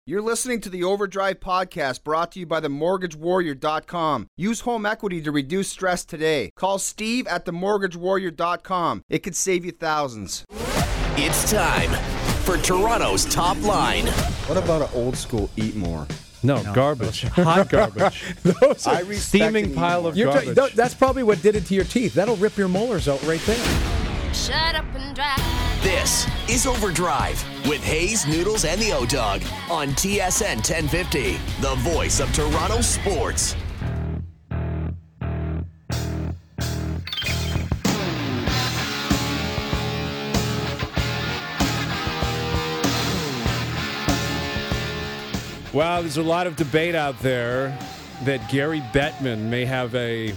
You're listening to the Overdrive podcast brought to you by themortgagewarrior.com. Use home equity to reduce stress today. Call Steve at themortgagewarrior.com. It could save you thousands. It's time for Toronto's Top Line. What about an old school eat more? No, garbage. Hot garbage. Those are steaming pile of garbage. That's probably what did it to your teeth. That'll rip your molars out right there. Shut up and drive. This is Overdrive with Hayes, Noodles, and the O-Dog on TSN 1050, the voice of Toronto sports. Wow, there's a lot of debate out there that Gary Bettman may have a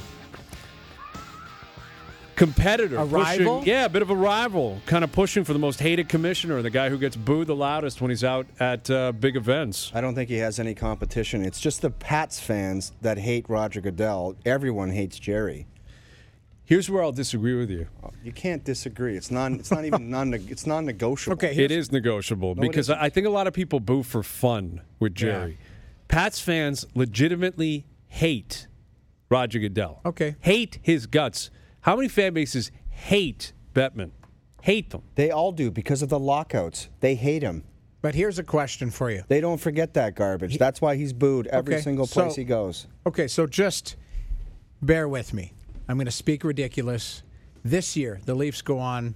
competitor. A rival? Yeah, a bit of a rival. Kind of pushing for the most hated commissioner, the guy who gets booed the loudest when he's out at big events. I don't think he has any competition. It's just the Pats fans that hate Roger Goodell. Everyone hates Jerry. Here's where I'll disagree with you. You can't disagree. It's not even it's non-negotiable. Okay, It is negotiable because I think a lot of people boo for fun with Jerry. Yeah. Pats fans legitimately hate Roger Goodell. Okay. Hate his guts. How many fan bases hate Bettman? Hate them. They all do because of the lockouts. They hate him. But here's a question for you. They don't forget that garbage. That's why he's booed every Okay, single place he goes. Okay, so just bear with me. I'm going to speak ridiculous. This year, the Leafs go on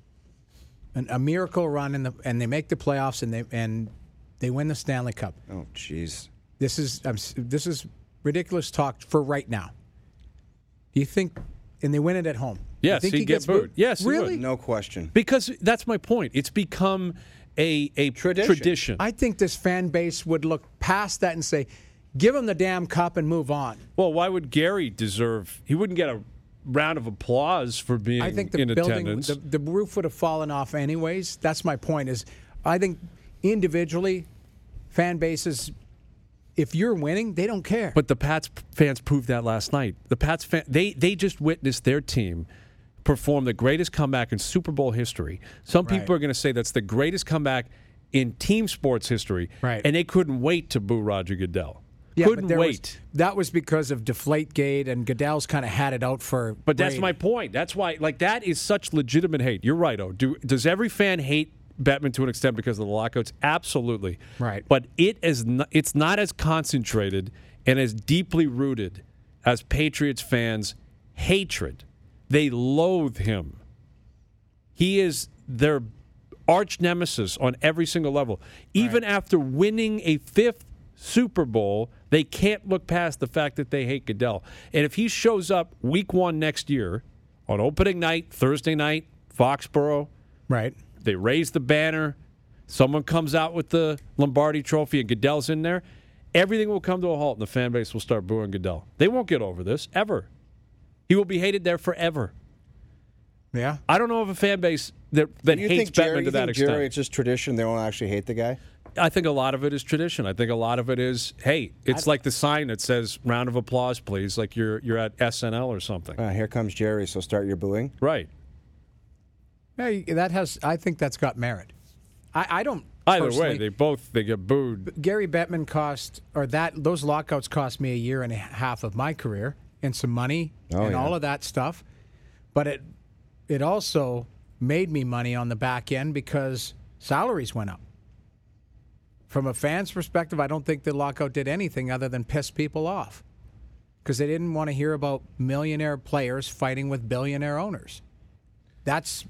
a miracle run and they make the playoffs and they win the Stanley Cup. Oh, jeez. This is ridiculous talk for right now. Do you think? And they win it at home. Yes, you think he'd he get gets booed. Yes, he really? would. No question. Because that's my point. It's become a tradition. I think this fan base would look past that and say, give him the damn cup and move on. Well, why would Gary deserve? He wouldn't get a round of applause for being I think the in building, attendance. the roof would have fallen off anyways. That's my point. Is I think individually, fan bases, if you're winning, they don't care. But the Pats fans proved that last night. The Pats they just witnessed their team perform the greatest comeback in Super Bowl history. Some people are going to say that's the greatest comeback in team sports history. Right. And they couldn't wait to boo Roger Goodell. Yeah, couldn't wait. That was because of Deflategate, and Goodell's kind of had it out for. But that's Brady. my point. That's why, that is such legitimate hate. You're right, does every fan hate Bettman to an extent because of the lockouts? Absolutely. Right. But it's not as concentrated and as deeply rooted as Patriots fans' hatred. They loathe him. He is their arch nemesis on every single level. Even after winning a fifth Super Bowl, they can't look past the fact that they hate Goodell. And if he shows up week 1 next year on opening night, Thursday night, Foxborough, Right. they raise the banner, someone comes out with the Lombardi Trophy and Goodell's in there, everything will come to a halt and the fan base will start booing Goodell. They won't get over this, ever. He will be hated there forever. Yeah. I don't know of a fan base that hates Bettman to that extent. Jerry, it's just tradition. They won't actually hate the guy. I think a lot of it is tradition. I think a lot of it is, hey, it's like the sign that says "round of applause, please," like you're at SNL or something. Here comes Jerry, so start your booing. Right. Yeah, I think that's got merit. I don't. Either way, they get booed. Gary Bettman those lockouts cost me a year and a half of my career and some money all of that stuff. But it also made me money on the back end because salaries went up. From a fan's perspective, I don't think the lockout did anything other than piss people off because they didn't want to hear about millionaire players fighting with billionaire owners. That's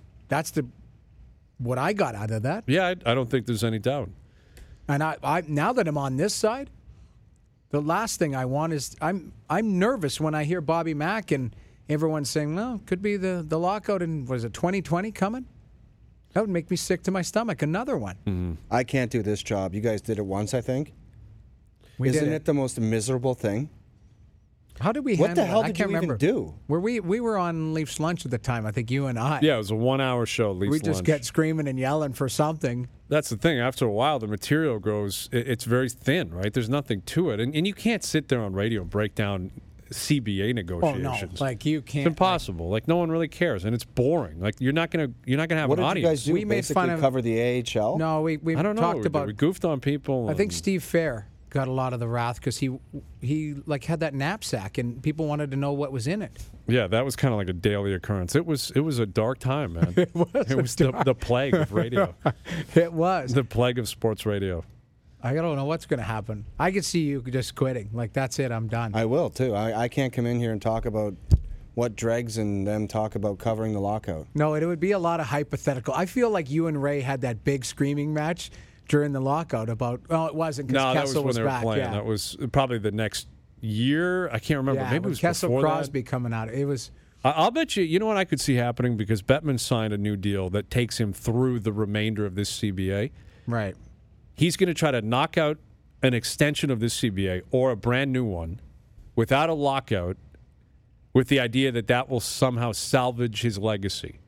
what I got out of that. Yeah, I don't think there's any doubt. And I now that I'm on this side, the last thing I want is I'm nervous when I hear Bobby Mack and everyone's saying, well, could be the lockout in, was it 2020 coming? That would make me sick to my stomach. Another one. Mm-hmm. I can't do this job. You guys did it once, I think. Isn't it the most miserable thing? How did we What handle the hell it? I did can't you remember. even do? We were on Leafs Lunch at the time, I think you and I. Yeah, it was a 1-hour show, Leafs We just Lunch. get screaming and yelling for something. That's the thing. After a while, the material grows, it's very thin, right? There's nothing to it. And you can't sit there on radio and break down CBA negotiations. Oh, no. Like, you can't. It's impossible. Like, no one really cares, and it's boring. Like, you're not gonna have what an did audience. you guys do? We made Basically fun of- cover the AHL? No, we I don't know. talked about. We goofed on people. I think and- Steve Fair got a lot of the wrath because he like had that knapsack and people wanted to know what was in it. Yeah, that was kind of like a daily occurrence. It was a dark time, man. It was the plague of radio. It was. The plague of sports radio. I don't know what's going to happen. I could see you just quitting. Like, that's it. I'm done. I will, too. I can't come in here and talk about what Dregs and them talk about covering the lockout. No, it would be a lot of hypothetical. I feel like you and Ray had that big screaming match during the lockout about, well, it wasn't because No, that Kessel was when they back. were playing. Yeah. It was probably the next year. I can't remember. Yeah, Maybe it when was Kessel before Crosby that. coming out. It was. I'll bet you. You know what I could see happening, because Bettman signed a new deal that takes him through the remainder of this CBA. Right. He's going to try to knock out an extension of this CBA or a brand new one without a lockout, with the idea that will somehow salvage his legacy.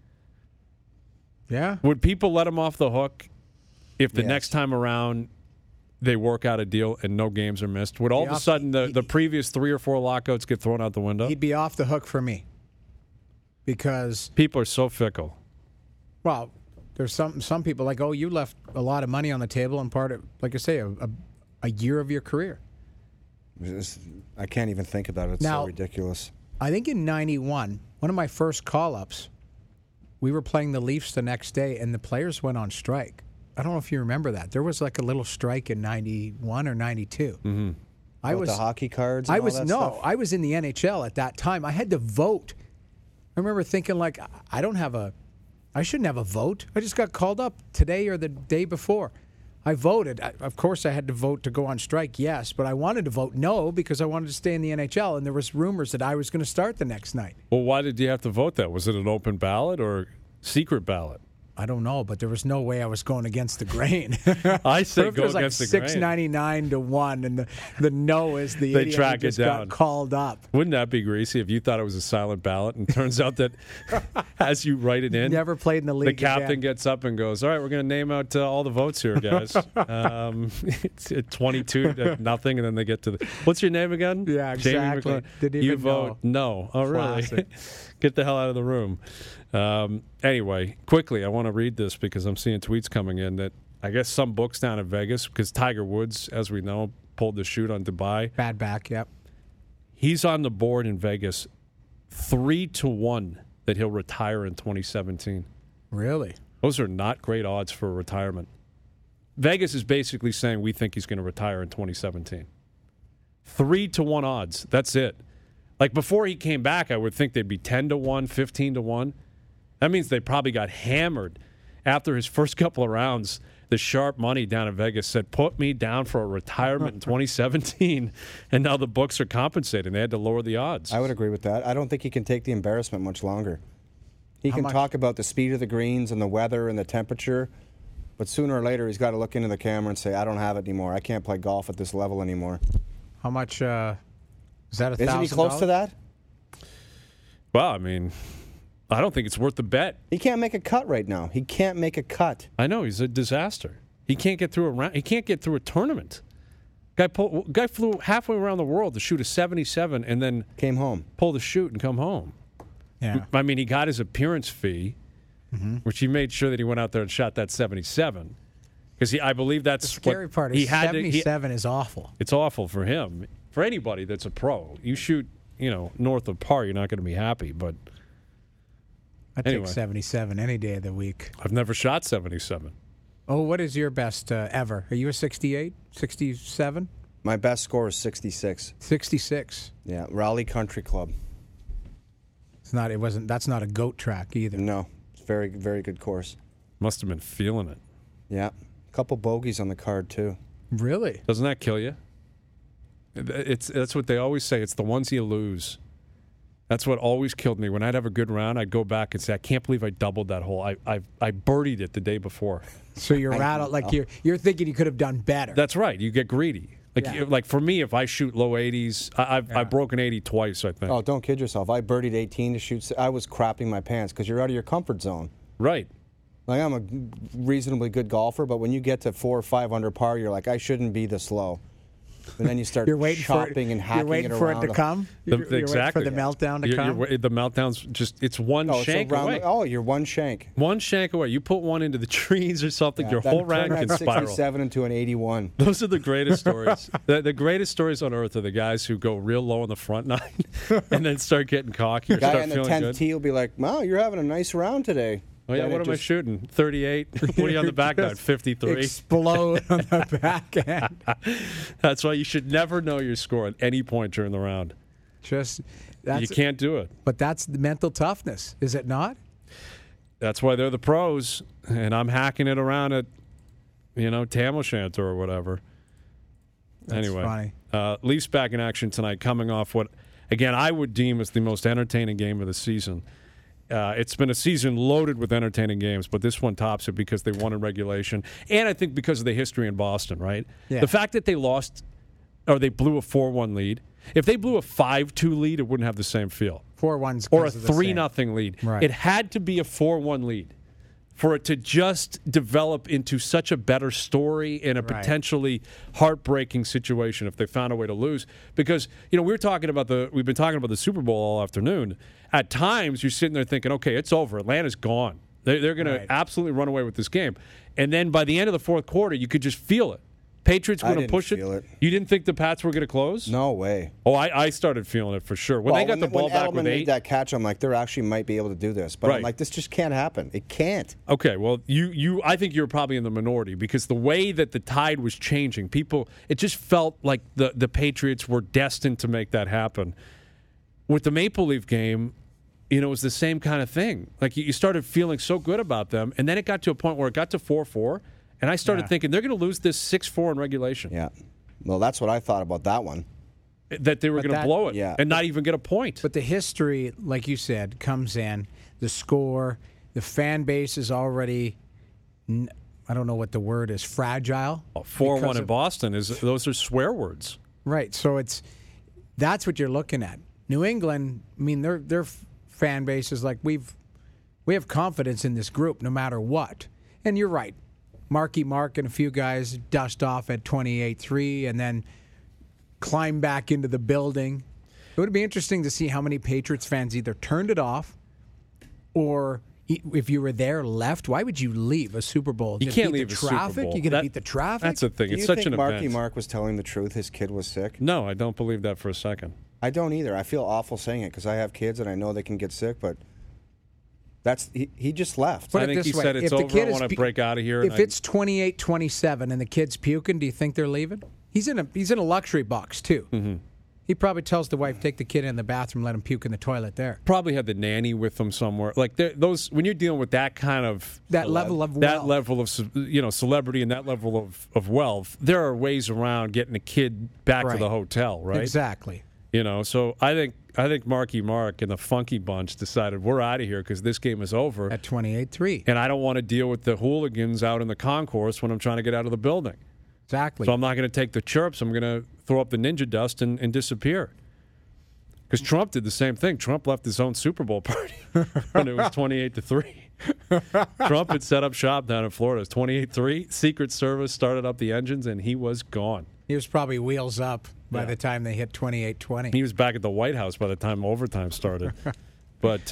Yeah. Would people let him off the hook if the Yes. next time around they work out a deal and no games are missed? Would all of a sudden the previous 3 or 4 lockouts get thrown out the window? He'd be off the hook for me because, People are so fickle. well, there's some people like, oh, you left a lot of money on the table and part of, like I say, a year of your career. I can't even think about it. It's Now- so ridiculous. I think in '91, one of my first call-ups, we were playing the Leafs the next day, and the players went on strike. I don't know if you remember that. There was like a little strike in '91 or '92. Mm-hmm. I About was the hockey cards and I all was that no, stuff? I was in the NHL at that time. I had to vote. I remember thinking like, I shouldn't have a vote. I just got called up today or the day before. I voted. Of course, I had to vote to go on strike, yes, but I wanted to vote no because I wanted to stay in the NHL, and there was rumors that I was going to start the next night. Well, why did you have to vote that? Was it an open ballot or secret ballot? I don't know, but there was no way I was going against the grain. I say If go it was against like the grain. $6.99 to 1, and the no is the They idiot track who just it down. got called up. Wouldn't that be greasy if you thought it was a silent ballot and turns out that as you write it in, Never played in the the league captain again. gets up and goes, all right, we're going to name out all the votes here, guys. It's 22 to nothing, and then they get to the, what's your name again? Yeah, Jamie exactly. McLean? Didn't You even vote no. Oh, really? Classic. Get the hell out of the room. Anyway, quickly, I want to read this because I'm seeing tweets coming in that I guess some books down in Vegas, because Tiger Woods, as we know, pulled the chute on Dubai. Bad back, yep. He's on the board in Vegas 3-1 that he'll retire in 2017. Really? Those are not great odds for retirement. Vegas is basically saying we think he's going to retire in 2017. 3-1 odds. That's it. Like before he came back, I would think they'd be 10-1, 15-1. That means they probably got hammered after his first couple of rounds. The sharp money down in Vegas said, put me down for a retirement in 2017. And now the books are compensating. They had to lower the odds. I would agree with that. I don't think he can take the embarrassment much longer. He can much? talk about the speed of the greens and the weather and the temperature, but sooner or later he's got to look into the camera and say, I don't have it anymore. I can't play golf at this level anymore. How much, is that $1,000? Isn't he close to that? Well, I mean, I don't think it's worth the bet. He can't make a cut right now. He can't make a cut. I know he's a disaster. He can't get through a round. He can't get through a tournament. Guy flew halfway around the world to shoot a 77 and then Came home. pull the chute and come home. Yeah. I mean, he got his appearance fee, which he made sure that he went out there and shot that 77 because I believe that's The scary what part he is had to. 77 is awful. It's awful for him. For anybody that's a pro, you shoot, north of par, you're not going to be happy. But I'd Anyway. take 77 any day of the week. I've never shot 77. Oh, what is your best ever? Are you a 68, 67, My best score is 66. 66? Yeah, Raleigh Country Club. It's not. It wasn't. That's not a goat track either. No, it's very, very good course. Must have been feeling it. Yeah, a couple bogeys on the card too. Really? Doesn't that kill you? That's what they always say. It's the ones you lose. That's what always killed me. When I'd have a good round, I'd go back and say, I can't believe I doubled that hole. I birdied it the day before. So you're rattled. Like you're thinking you could have done better. That's right. You get greedy. Yeah. Like for me, if I shoot low 80s, I've broken 80 twice, I think. Oh, don't kid yourself. I birdied 18 to shoot. I was crapping my pants because you're out of your comfort zone. Right. Like, I'm a reasonably good golfer, but when you get to 4 or 5 under par, you're like, I shouldn't be this low. And then you start chopping and hacking You're waiting it for around. it to come? You're waiting Exactly. for the meltdown to come? The meltdown's just, it's one shank away. You're one shank. One shank away. You put one into the trees or something, Yeah, your that whole rank turned can that spiral. 67 into an 81. Those are the greatest stories. The greatest stories on earth are the guys who go real low in the front nine and then start getting cocky. The guy start in the feeling 10th good. tee will be like, wow, you're having a nice round today. Oh, yeah, Then what it am I just- shooting? 38? What are you on the back nine? 53? Explode on the back end. That's why you should never know your score at any point during the round. You can't do it. But that's the mental toughness, is it not? That's why they're the pros, and I'm hacking it around at, Tam O'Shanter or whatever. That's Anyway, funny. Leafs back in action tonight, coming off what, again, I would deem as the most entertaining game of the season. It's been a season loaded with entertaining games, but this one tops it because they won in regulation, and I think because of the history in Boston, right? Yeah. The fact that they lost, or they blew a 4-1 lead. If they blew a 5-2 lead, it wouldn't have the same feel. 4-1's Or a 3-0 lead. Right. It had to be a 4-1 lead for it to just develop into such a better story in a potentially heartbreaking situation if they found a way to lose. Because, we've been talking about the Super Bowl all afternoon. At times, you're sitting there thinking, okay, it's over. Atlanta's gone. They're going to absolutely run away with this game. And then by the end of the fourth quarter, you could just feel it. Patriots were going to push it. You didn't think the Pats were going to close? No way. Oh, I started feeling it for sure. When they got the ball back with 8. Made that catch, I'm like, they actually might be able to do this. But I'm like, this just can't happen. It can't. Okay, well, I think you're probably in the minority because the way that the tide was changing, it just felt like the Patriots were destined to make that happen. With the Maple Leaf game, it was the same kind of thing. Like, you started feeling so good about them, and then it got to a point where it got to 4-4, and I started thinking they're going to lose this 6-4 in regulation. Yeah. Well, that's what I thought about that one. That they were going to blow it and not even get a point. But the history, like you said, comes in. The score, the fan base is already, I don't know what the word is, fragile. 4-1 in Boston, those are swear words. Right, so that's what you're looking at. New England, I mean, their fan base is like, we have confidence in this group no matter what. And you're right. Marky Mark and a few guys dust off at 28-3 and then climb back into the building. It would be interesting to see how many Patriots fans either turned it off or if you were there left. Why would you leave a Super Bowl? You can't leave the a Super traffic? Bowl. You're going to beat the traffic? That's the thing. Do It's you such think an Marky event. Mark was telling the truth? His kid was sick? No, I don't believe that for a second. I don't either. I feel awful saying it because I have kids and I know they can get sick, but he just left. Put I it think this he way, said it's if the over. kid I is want to break out of here. If it's 28-27 and the kid's puking, do you think they're leaving? He's in a luxury box too. Mm-hmm. He probably tells the wife, take the kid in the bathroom, let him puke in the toilet there. Probably had the nanny with them somewhere. Like those, when you're dealing with that kind of level of celebrity and that level of wealth, there are ways around getting a kid back to the hotel, right? Exactly. So I think Marky Mark and the Funky Bunch decided we're out of here because this game is over at 28-3, and I don't want to deal with the hooligans out in the concourse when I'm trying to get out of the building. Exactly. So I'm not going to take the chirps. I'm going to throw up the ninja dust and disappear. Because Trump did the same thing. Trump left his own Super Bowl party when it was 28-3. Trump had set up shop down in Florida. It was 28-3. Secret Service started up the engines, and he was gone. He was probably wheels up by the time they hit 28-20. He was back at the White House by the time overtime started. But,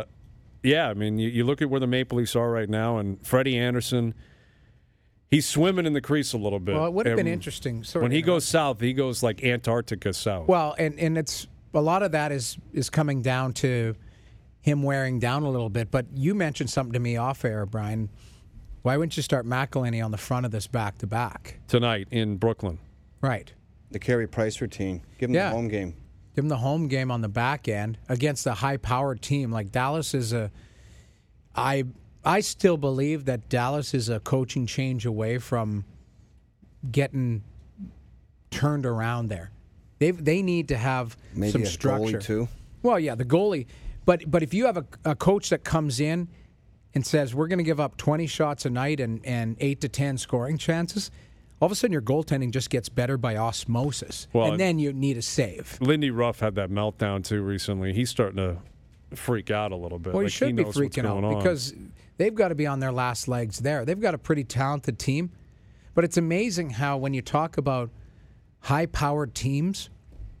I mean, you look at where the Maple Leafs are right now, and Freddie Anderson, he's swimming in the crease a little bit. Well, it would have been interesting. When he goes south, he goes like Antarctica south. Well, and it's a lot of that is coming down to him wearing down a little bit. But you mentioned something to me off air, Brian. Why wouldn't you start McElhinney on the front of this back-to-back? Tonight in Brooklyn. Right. The Carey Price routine. Give him the home game. Give him the home game on the back end against a high-powered team. Like Dallas is I still believe that Dallas is a coaching change away from getting turned around there. They need to have maybe some a structure. Goalie too. Well, yeah, the goalie. But if you have a coach that comes in and says, we're going to give up 20 shots a night and 8 to 10 scoring chances, all of a sudden your goaltending just gets better by osmosis. Well, and then you need a save. Lindy Ruff had that meltdown, too, recently. He's starting to freak out a little bit. Well, like he should be freaking out on. because they've got to be on their last legs there. They've got a pretty talented team. But it's amazing how when you talk about high-powered teams.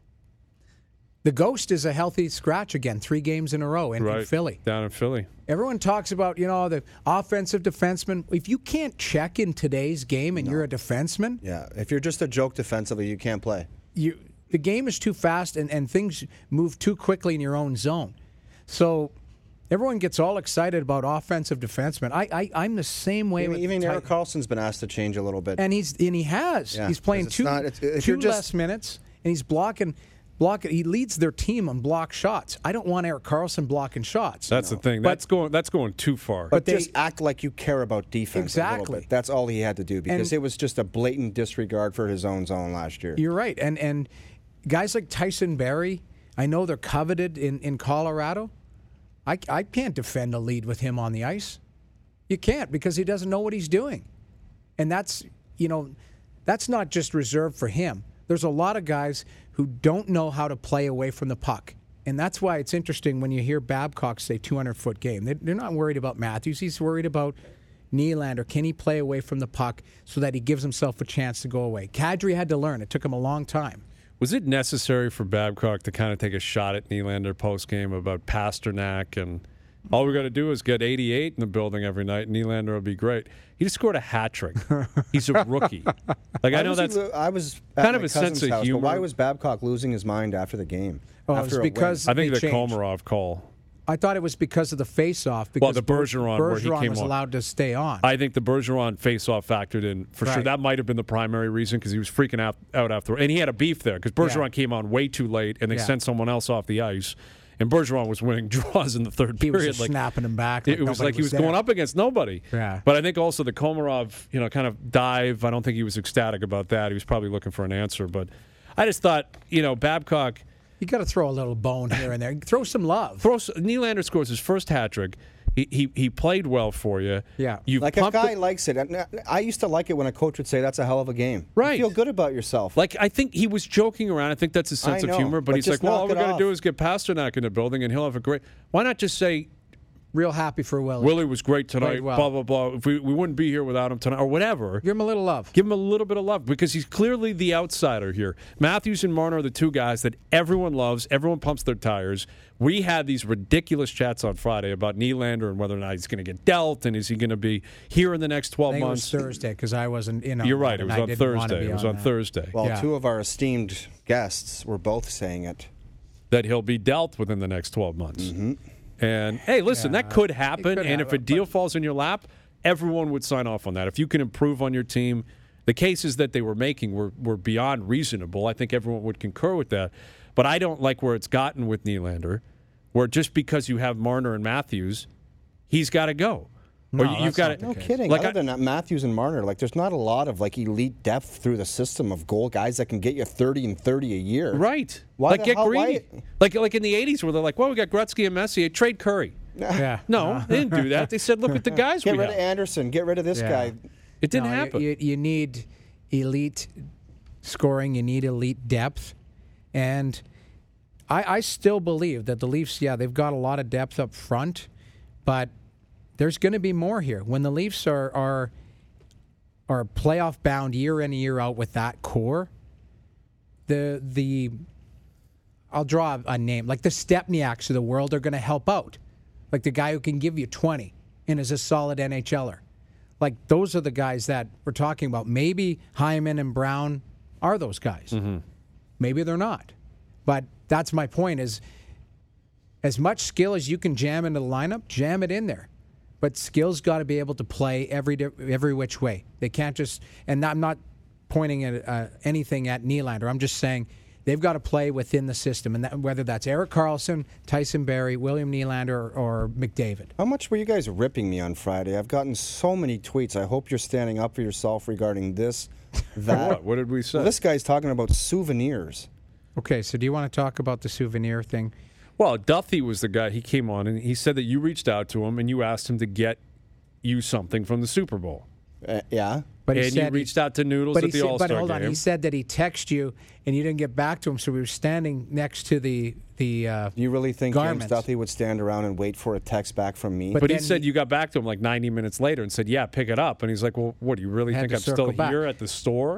The Ghost is a healthy scratch again, 3 games in a row in Philly. Down in Philly. Everyone talks about, the offensive defenseman. If you can't check in today's game and you're a defenseman. Yeah, if you're just a joke defensively, you can't play. The game is too fast and things move too quickly in your own zone. So everyone gets all excited about offensive defensemen. I'm the same way. Even Erik Karlsson's been asked to change a little bit. And he has. Yeah, he's playing two less minutes, and he's blocking. He leads their team on block shots. I don't want Erik Karlsson blocking shots. That's the thing. That's going too far. But just act like you care about defense. Exactly. A little bit. That's all he had to do because it was just a blatant disregard for his own zone last year. You're right. And guys like Tyson Barrie, I know they're coveted in Colorado. I can't defend a lead with him on the ice. You can't because he doesn't know what he's doing. And that's not just reserved for him. There's a lot of guys who don't know how to play away from the puck. And that's why it's interesting when you hear Babcock say 200-foot game. They're not worried about Matthews. He's worried about Nylander. Can he play away from the puck so that he gives himself a chance to go away? Kadri had to learn. It took him a long time. Was it necessary for Babcock to kind of take a shot at Nylander post-game about Pasternak and all we got to do is get 88 in the building every night and Nylander will be great? He just scored a hat trick. He's a rookie. I know that's I was kind of a sense of house, humor. But why was Babcock losing his mind after the game? Oh, it was because I think the changed. Komarov call. I thought it was because of the face-off. Because the Bergeron where he came was on. allowed to stay on. I think the Bergeron face-off factored in for sure. That might have been the primary reason because he was freaking out after. And he had a beef there because Bergeron came on way too late and they sent someone else off the ice. And Bergeron was winning draws in the third period. He was just snapping him back. It was like he was going up against nobody. Yeah. But I think also the Komarov, kind of dive, I don't think he was ecstatic about that. He was probably looking for an answer. But I just thought, Babcock. You got to throw a little bone here and there. Throw some love. Nylander scores his first hat trick. He played well for you. Yeah. Like a guy likes it. I used to like it when a coach would say, that's a hell of a game. Right. You feel good about yourself. Like, I think he was joking around. I think that's his sense of humor. But he's like, well, all we got to do is get Pasternak in the building and he'll have a great... Why not just say... Real happy for Willie. Willie was great tonight, well. blah, blah, blah. If we wouldn't be here without him tonight, or whatever. Give him a little love. Give him a little bit of love, because he's clearly the outsider here. Matthews and Marner are the two guys that everyone loves. Everyone pumps their tires. We had these ridiculous chats on Friday about Nylander and whether or not he's going to get dealt, and is he going to be here in the next 12 months. It was Thursday, because I wasn't in on You're right. It was on Thursday. It was on Thursday. Well, two of our esteemed guests were both saying it. That he'll be dealt within the next 12 months. Mm-hmm. And, hey, listen, that could happen. And if a deal falls in your lap, everyone would sign off on that. If you can improve on your team, the cases that they were making were beyond reasonable. I think everyone would concur with that. But I don't like where it's gotten with Nylander, where just because you have Marner and Matthews, he's got to go. No, or you've got No kidding. Other than that, Matthews and Marner, there's not a lot of elite depth through the system of goal guys that can get you 30 and 30 a year. Right. Why get greedy. Like in the 80s where they're like, well, we got Gretzky and Messi. Trade Curry. Yeah. No, they didn't do that. They said, look at the guys we have. Get rid of Anderson. Get rid of this guy. It didn't happen. You need elite scoring. You need elite depth. And I still believe that the Leafs, they've got a lot of depth up front, but there's going to be more here. When the Leafs are playoff bound year in and year out with that core, I'll draw a name like the Stepniaks of the world are going to help out, like the guy who can give you 20 and is a solid NHLer. Like those are the guys that we're talking about. Maybe Hyman and Brown are those guys. Mm-hmm. Maybe they're not, but that's my point. Is as much skill as you can jam into the lineup, jam it in there. But skill's got to be able to play every which way. They can't just, and I'm not pointing at anything at Nylander. I'm just saying they've got to play within the system, and whether that's Erik Karlsson, Tyson Barrie, William Nylander, or McDavid. How much were you guys ripping me on Friday? I've gotten so many tweets. I hope you're standing up for yourself regarding this, that. What did we say? Well, this guy's talking about souvenirs. Okay, so do you want to talk about the souvenir thing? Well, Duffy was the guy. He came on and he said that you reached out to him and you asked him to get you something from the Super Bowl. Yeah. But and you reached out to Noodles at the All-Star game. But hold on, he said that he texted you and you didn't get back to him, so we were standing next to the you really think garments. James Duthie would stand around and wait for a text back from me? But he said you got back to him like 90 minutes later and said, yeah, pick it up. And he's like, well, what, do you really think I'm still here at the store?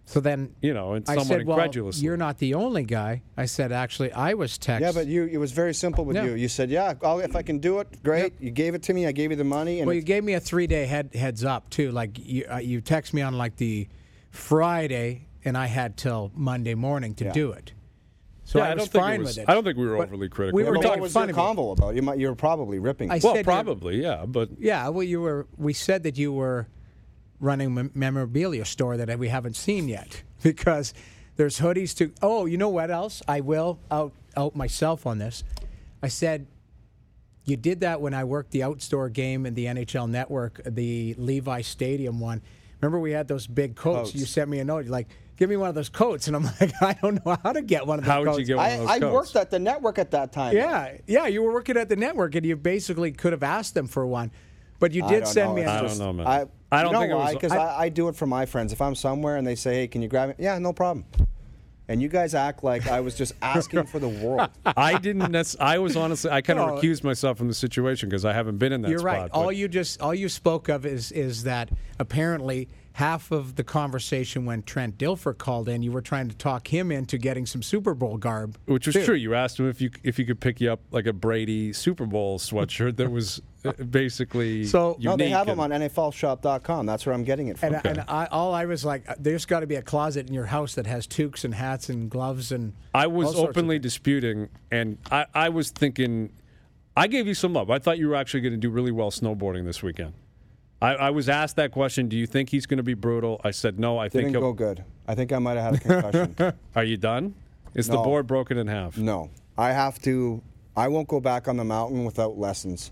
So then, and I somewhat said, well, incredulous. you're not the only guy. I said, actually, I was texted. Yeah, but it was very simple with Yeah. you. You said, if I can do it, great. You gave it to me. I gave you the money. And Well, you gave me a 3-day heads up, too. Like, you text me on, like, the Friday, and I had till Monday morning to do it. So I was fine with it. I don't think we were overly critical. we were what talking was fun your of you. convo about? You were probably ripping. I Well, said probably, yeah, but Yeah, well, we said that you were running a memorabilia store that we haven't seen yet because there's hoodies to. Oh, you know what else? I will out myself on this. I said you did that when I worked the outdoor game in the NHL Network, the Levi Stadium one. Remember we had those big coats? You sent me a note. You're like, give me one of those coats, and I'm like, I don't know how to get one of those how coats. would you get one of those I coats? worked at the network at that time. Yeah, you were working at the network, and you basically could have asked them for one. But you did send me a I note. don't know, man. I don't know think it why, was- because I do it for my friends. If I'm somewhere and they say, hey, can you grab it? Yeah, no problem. And you guys act like I was just asking for the world. I didn't. I was honestly. I kind of No. recused myself from the situation because I haven't been in that You're spot. right. but- All you spoke of is that apparently half of the conversation when Trent Dilfer called in, you were trying to talk him into getting some Super Bowl garb. Which was too. true. You asked him if you could pick you up like a Brady Super Bowl sweatshirt that was basically So- unique. No, they have them and- on NFLshop.com. That's where I'm getting it from. And I was like, there's got to be a closet in your house that has toques and hats and gloves and. I all was sorts of openly things. disputing, and I was thinking, I gave you some love. I thought you were actually going to do really well snowboarding this weekend. I was asked that question, do you think he's going to be brutal? I said, no, I think Didn't he'll. go good. I think I might have had a concussion. Are you done? Is the No. board broken in half? No. I won't go back on the mountain without lessons.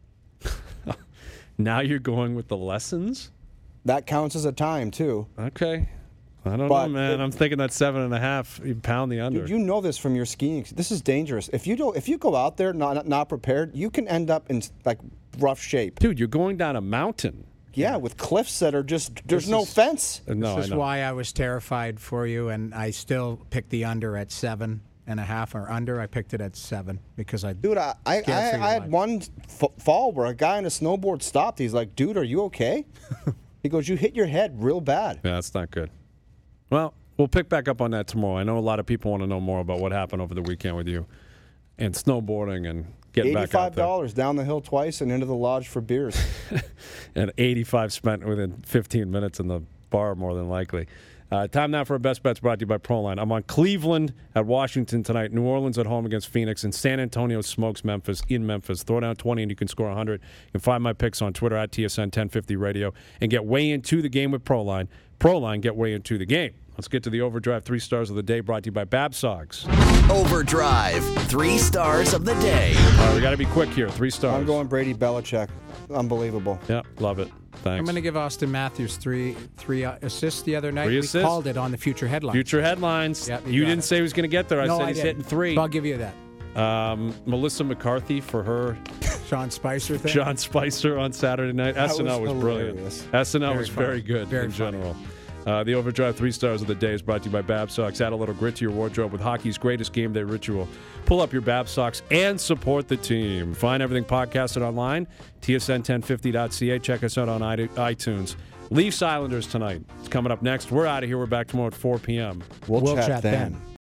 Now you're going with the lessons? That counts as a time, too. Okay. I don't know, But man. I'm thinking that 7.5, you pound the under. Dude, you know this from your skiing. This is dangerous. If you go out there not prepared, you can end up in like rough shape. Dude, you're going down a mountain. Yeah, with cliffs that are just there's no fence. No, This I is know. why I was terrified for you, and I still picked the under at 7.5 or under. I picked it at 7 because I. Dude, I Scared for your had life. one fall where a guy on a snowboard stopped. He's like, "Dude, are you okay?" He goes, "You hit your head real bad." Yeah, that's not good. Well, we'll pick back up on that tomorrow. I know a lot of people want to know more about what happened over the weekend with you and snowboarding and getting back out there. $85 down the hill twice and into the lodge for beers. And 85 spent within 15 minutes in the bar, more than likely. Time now for our best bets brought to you by Proline. I'm on Cleveland at Washington tonight, New Orleans at home against Phoenix, and San Antonio smokes Memphis in Memphis. Throw down 20 and you can score 100. You can find my picks on Twitter at TSN 1050 Radio and get way into the game with Proline. Proline, get way into the game. Let's get to the Overdrive 3 stars of the day brought to you by Babsogs. Overdrive, 3 stars of the day. All right, we got to be quick here. 3 stars. I'm going Brady Belichick. Unbelievable. Yeah, love it. Thanks. I'm going to give Austin Matthews three assists the other night. 3 We assists? called it on the future headlines. Future headlines. Yep, you you got didn't it. say he was going to get there. I No, said I he's didn't. hitting 3. But I'll give you that. Melissa McCarthy for her Sean Spicer thing. John Spicer on Saturday night. That SNL was was brilliant. hilarious. SNL was funny. very good Very in funny. general. The Overdrive 3 stars of the day is brought to you by Babsocks. Add a little grit to your wardrobe with hockey's greatest game day ritual. Pull up your Babsocks and support the team. Find everything podcasted online, tsn1050.ca. Check us out on iTunes. Leafs Islanders tonight. It's coming up next. We're out of here. We're back tomorrow at 4 p.m. We'll We'll chat then.